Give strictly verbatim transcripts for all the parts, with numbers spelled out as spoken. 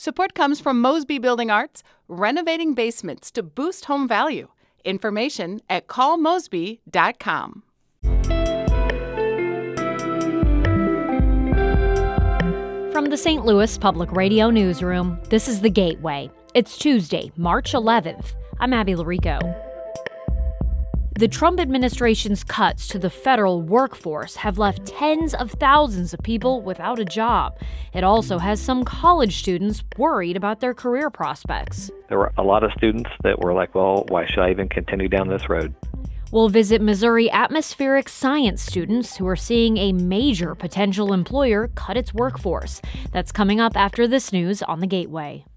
Support comes from Mosby Building Arts, renovating basements to boost home value. Information at call mosby dot com. From the Saint Louis Public Radio Newsroom, this is The Gateway. It's Tuesday, March eleventh. I'm Abby Larico. The Trump administration's cuts to the federal workforce have left tens of thousands of people without a job. It also has some college students worried about their career prospects. There were a lot of students that were like, well, why should I even continue down this road? We'll visit Missouri atmospheric science students who are seeing a major potential employer cut its workforce. That's coming up after this news on The Gateway.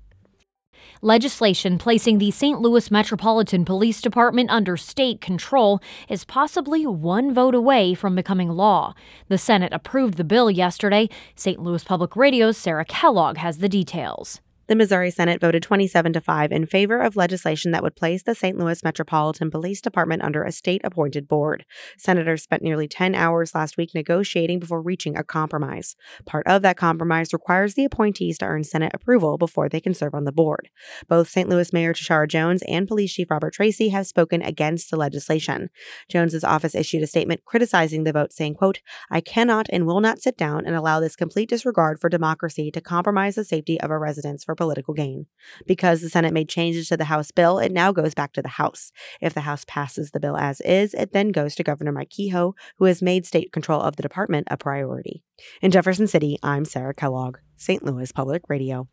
Legislation placing the Saint Louis Metropolitan Police Department under state control is possibly one vote away from becoming law. The Senate approved the bill yesterday. Saint Louis Public Radio's Sarah Kellogg has the details. The Missouri Senate voted twenty-seven to five in favor of legislation that would place the Saint Louis Metropolitan Police Department under a state-appointed board. Senators spent nearly ten hours last week negotiating before reaching a compromise. Part of that compromise requires the appointees to earn Senate approval before they can serve on the board. Both Saint Louis Mayor Tashara Jones and Police Chief Robert Tracy have spoken against the legislation. Jones's office issued a statement criticizing the vote, saying, quote, "I cannot and will not sit down and allow this complete disregard for democracy to compromise the safety of our residents for political gain. Because the Senate made changes to the House bill, it now goes back to the House. If the House passes the bill as is, it then goes to Governor Mike Kehoe, who has made state control of the department a priority." In Jefferson City, I'm Sarah Kellogg, Saint Louis Public Radio.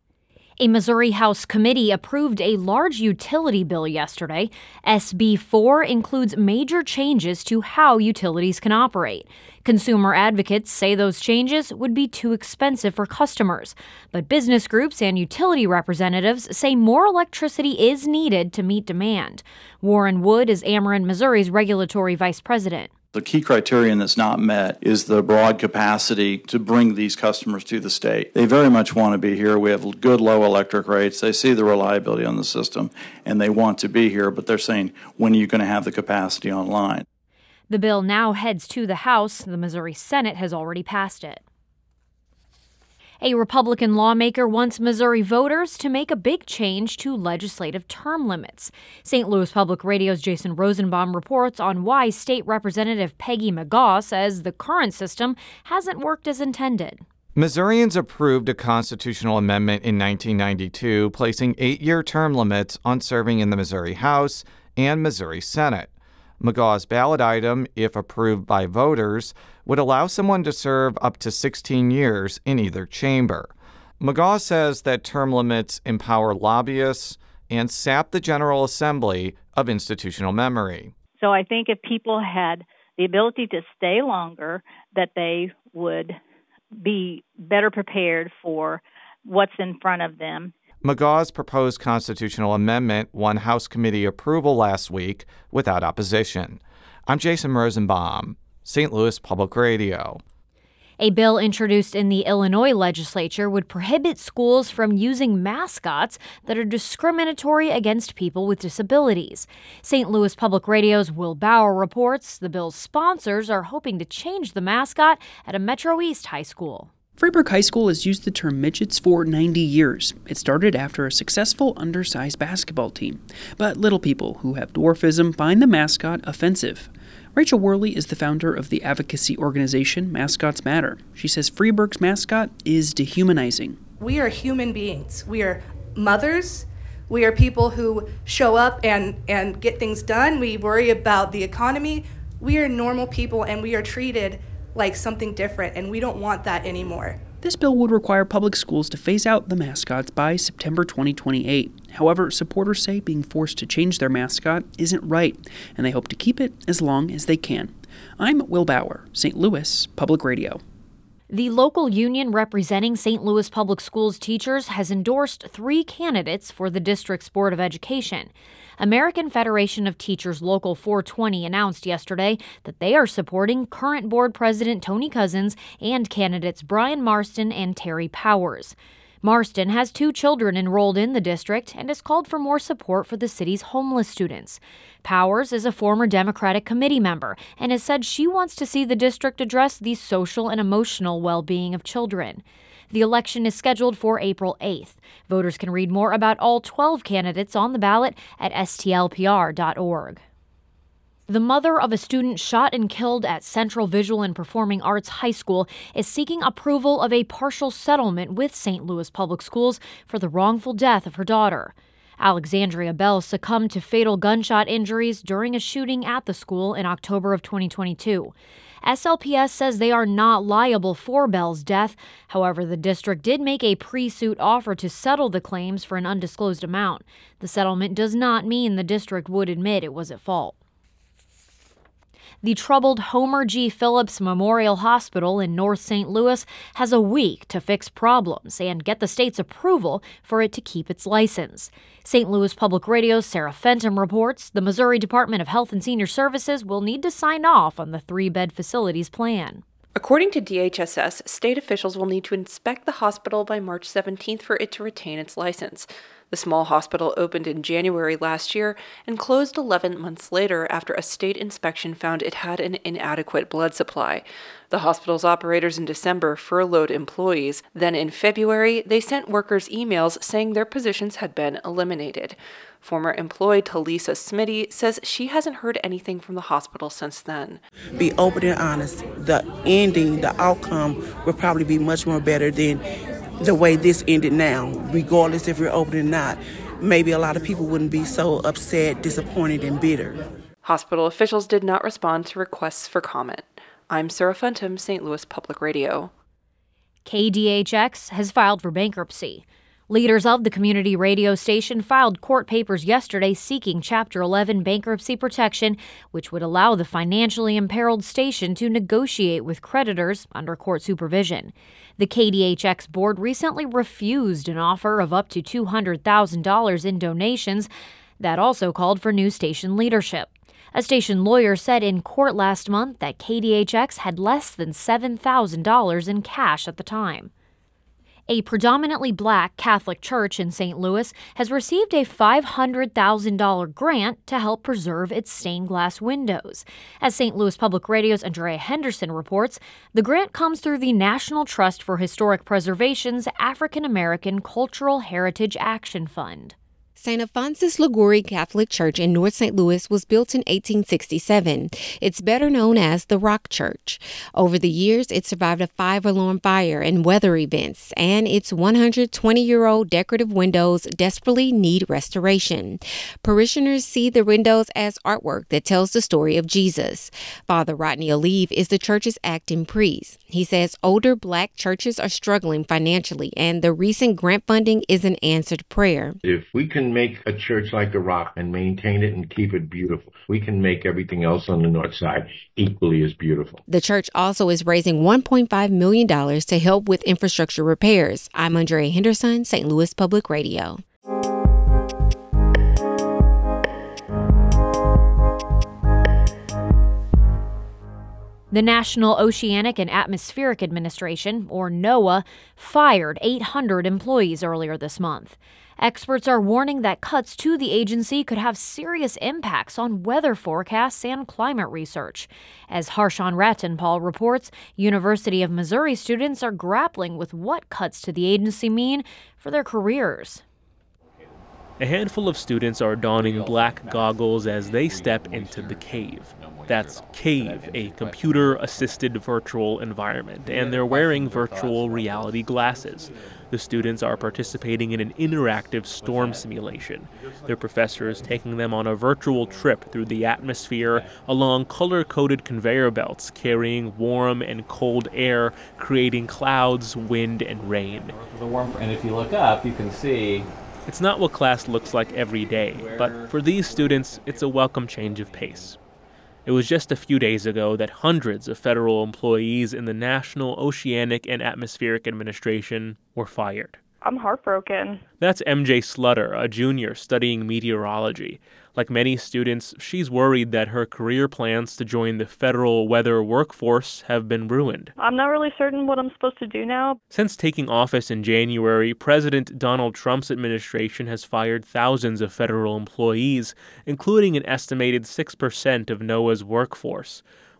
A Missouri House committee approved a large utility bill yesterday. S B four includes major changes to how utilities can operate. Consumer advocates say those changes would be too expensive for customers, but business groups and utility representatives say more electricity is needed to meet demand. Warren Wood is Ameren Missouri's regulatory vice president. The key criterion that's not met is the broad capacity to bring these customers to the state. They very much want to be here. We have good low electric rates. They see the reliability on the system, and they want to be here, but they're saying, when are you going to have the capacity online? The bill now heads to the House. The Missouri Senate has already passed it. A Republican lawmaker wants Missouri voters to make a big change to legislative term limits. Saint Louis Public Radio's Jason Rosenbaum reports on why State Representative Peggy McGaugh says the current system hasn't worked as intended. Missourians approved a constitutional amendment in nineteen ninety-two placing eight-year term limits on serving in the Missouri House and Missouri Senate. McGaugh's ballot item, if approved by voters, would allow someone to serve up to sixteen years in either chamber. McGaugh says that term limits empower lobbyists and sap the General Assembly of institutional memory. So I think if people had the ability to stay longer, that they would be better prepared for what's in front of them. McGaugh's proposed constitutional amendment won House committee approval last week without opposition. I'm Jason Rosenbaum, Saint Louis Public Radio. A bill introduced in the Illinois legislature would prohibit schools from using mascots that are discriminatory against people with disabilities. Saint Louis Public Radio's Will Bauer reports the bill's sponsors are hoping to change the mascot at a Metro East high school. Freeburg High School has used the term midgets for ninety years. It started after a successful undersized basketball team. But little people who have dwarfism find the mascot offensive. Rachel Worley is the founder of the advocacy organization Mascots Matter. She says Freeburg's mascot is dehumanizing. We are human beings. We are mothers. We are people who show up and, and get things done. We worry about the economy. We are normal people, and we are treated like something different, and we don't want that anymore. This bill would require public schools to phase out the mascots by September twenty twenty-eight. However, supporters say being forced to change their mascot isn't right, and they hope to keep it as long as they can. I'm Will Bauer, Saint Louis Public Radio. The local union representing Saint Louis Public Schools teachers has endorsed three candidates for the district's Board of Education. American Federation of Teachers Local four twenty announced yesterday that they are supporting current board president Tony Cousins and candidates Brian Marston and Terry Powers. Marston has two children enrolled in the district and has called for more support for the city's homeless students. Powers is a former Democratic committee member and has said she wants to see the district address the social and emotional well-being of children. The election is scheduled for April eighth. Voters can read more about all twelve candidates on the ballot at S T L P R dot org. The mother of a student shot and killed at Central Visual and Performing Arts High School is seeking approval of a partial settlement with Saint Louis Public Schools for the wrongful death of her daughter. Alexandria Bell succumbed to fatal gunshot injuries during a shooting at the school in October of twenty twenty-two. S L P S says they are not liable for Bell's death. However, the district did make a pre-suit offer to settle the claims for an undisclosed amount. The settlement does not mean the district would admit it was at fault. The troubled Homer G. Phillips Memorial Hospital in North Saint Louis has a week to fix problems and get the state's approval for it to keep its license. Saint Louis Public Radio's Sarah Fenton reports the Missouri Department of Health and Senior Services will need to sign off on the three-bed facility's plan. According to D H S S, state officials will need to inspect the hospital by March seventeenth for it to retain its license. The small hospital opened in January last year and closed eleven months later after a state inspection found it had an inadequate blood supply. The hospital's operators in December furloughed employees. Then in February, they sent workers emails saying their positions had been eliminated. Former employee Talisa Smitty says she hasn't heard anything from the hospital since then. Be open and honest. The ending, the outcome will probably be much more better than the way this ended now, regardless if we're open or not. Maybe a lot of people wouldn't be so upset, disappointed, and bitter. Hospital officials did not respond to requests for comment. I'm Sarah Fenton, Saint Louis Public Radio. K D H X has filed for bankruptcy. Leaders of the community radio station filed court papers yesterday seeking Chapter eleven bankruptcy protection, which would allow the financially imperiled station to negotiate with creditors under court supervision. The K D H X board recently refused an offer of up to two hundred thousand dollars in donations that also called for new station leadership. A station lawyer said in court last month that K D H X had less than seven thousand dollars in cash at the time. A predominantly black Catholic church in Saint Louis has received a five hundred thousand dollars grant to help preserve its stained glass windows. As Saint Louis Public Radio's Andrea Henderson reports, the grant comes through the National Trust for Historic Preservation's African American Cultural Heritage Action Fund. Saint Alphonsus Liguori Catholic Church in North Saint Louis was built in eighteen sixty-seven. It's better known as the Rock Church. Over the years, it survived a five-alarm fire and weather events, and its one hundred twenty-year-old decorative windows desperately need restoration. Parishioners see the windows as artwork that tells the story of Jesus. Father Rodney Olive is the church's acting priest. He says older black churches are struggling financially, and the recent grant funding is an answered prayer. If we can make a church like the Rock and maintain it and keep it beautiful, we can make everything else on the north side equally as beautiful. The church also is raising one point five million dollars to help with infrastructure repairs. I'm Andrea Henderson, Saint Louis Public Radio. The National Oceanic and Atmospheric Administration, or NOAA, fired eight hundred employees earlier this month. Experts are warning that cuts to the agency could have serious impacts on weather forecasts and climate research. As Harshan Ratanpal reports, University of Missouri students are grappling with what cuts to the agency mean for their careers. A handful of students are donning black goggles as they step into the cave. That's CAVE, a computer-assisted virtual environment, and they're wearing virtual reality glasses. The students are participating in an interactive storm simulation. Their professor is taking them on a virtual trip through the atmosphere along color-coded conveyor belts carrying warm and cold air, creating clouds, wind, and rain. And if you look up, you can see... It's not what class looks like every day, but for these students, it's a welcome change of pace. It was just a few days ago that hundreds of federal employees in the National Oceanic and Atmospheric Administration were fired. I'm heartbroken. That's M J Slutter, a junior studying meteorology. Like many students, she's worried that her career plans to join the federal weather workforce have been ruined. I'm not really certain what I'm supposed to do now. Since taking office in January, President Donald Trump's administration has fired thousands of federal employees, including an estimated six percent of NOAA's workforce.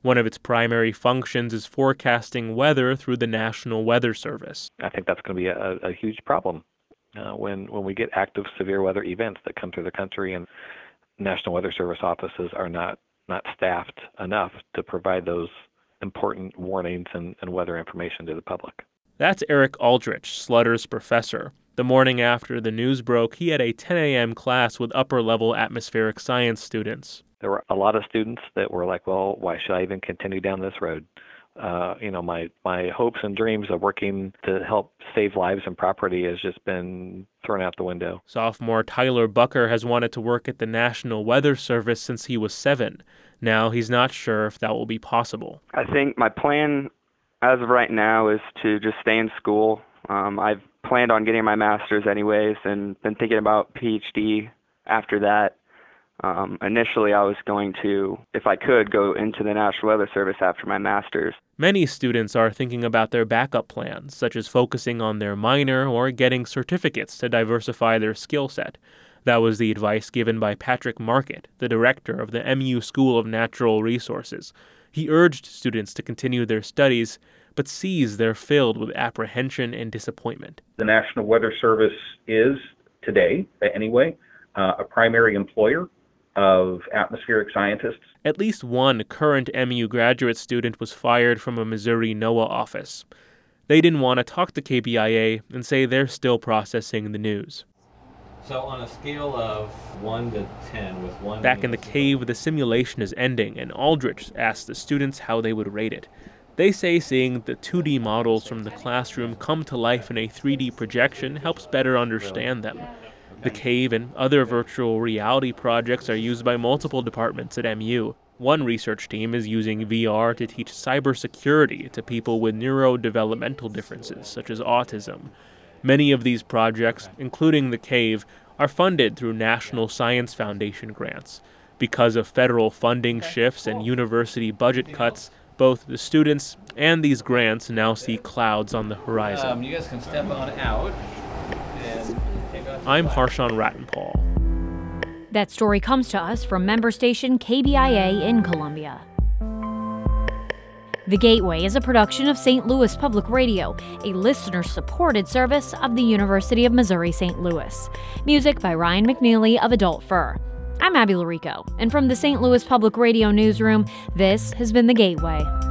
One of its primary functions is forecasting weather through the National Weather Service. I think that's going to be a, a huge problem uh, when, when we get active severe weather events that come through the country and National Weather Service offices are not, not staffed enough to provide those important warnings and, and weather information to the public. That's Eric Aldrich, Slutter's professor. The morning after the news broke, he had a ten a.m. class with upper-level atmospheric science students. There were a lot of students that were like, well, why should I even continue down this road? Uh, you know, my, my hopes and dreams of working to help save lives and property has just been thrown out the window. Sophomore Tyler Bucker has wanted to work at the National Weather Service since he was seven. Now he's not sure if that will be possible. I think my plan as of right now is to just stay in school. Um, I've planned on getting my master's anyways and been thinking about P H D after that. Um, initially, I was going to, if I could, go into the National Weather Service after my master's. Many students are thinking about their backup plans, such as focusing on their minor or getting certificates to diversify their skill set. That was the advice given by Patrick Market, the director of the M U School of Natural Resources. He urged students to continue their studies, but sees they're filled with apprehension and disappointment. The National Weather Service is, today anyway, uh, a primary employer of atmospheric scientists. At least one current M U graduate student was fired from a Missouri NOAA office. They didn't want to talk to K B I A and say they're still processing the news. So on a scale of one to ten, with one... Back in the cave, the simulation is ending, and Aldrich asked the students how they would rate it. They say seeing the two D models from the classroom come to life in a three D projection helps better understand them. The cave and other virtual reality projects are used by multiple departments at M U. One research team is using V R to teach cybersecurity to people with neurodevelopmental differences, such as autism. Many of these projects, including the cave, are funded through National Science Foundation grants. Because of federal funding shifts and university budget cuts, both the students and these grants now see clouds on the horizon. Um, you guys can step on out. And I'm Harshawn Rattenpaul. That story comes to us from member station K B I A in Columbia. The Gateway is a production of Saint Louis Public Radio, a listener-supported service of the University of Missouri-Saint Louis. Music by Ryan McNeely of Adult Fur. I'm Abby Larico, and from the Saint Louis Public Radio newsroom, this has been The Gateway.